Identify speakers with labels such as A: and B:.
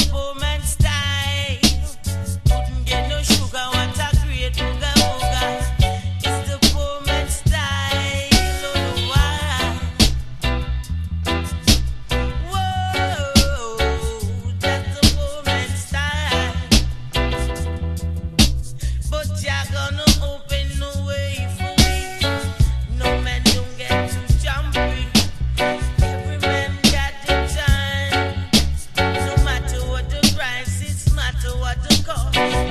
A: poor man style. Couldn't get no sugar, what a great booga booga. It's the poor man style. Oh, why? Whoa, that's the poor man style. But you're gonna open the way for me. No man don't get to jump free. Every man got the time. No matter what the price, it's matter what the cost.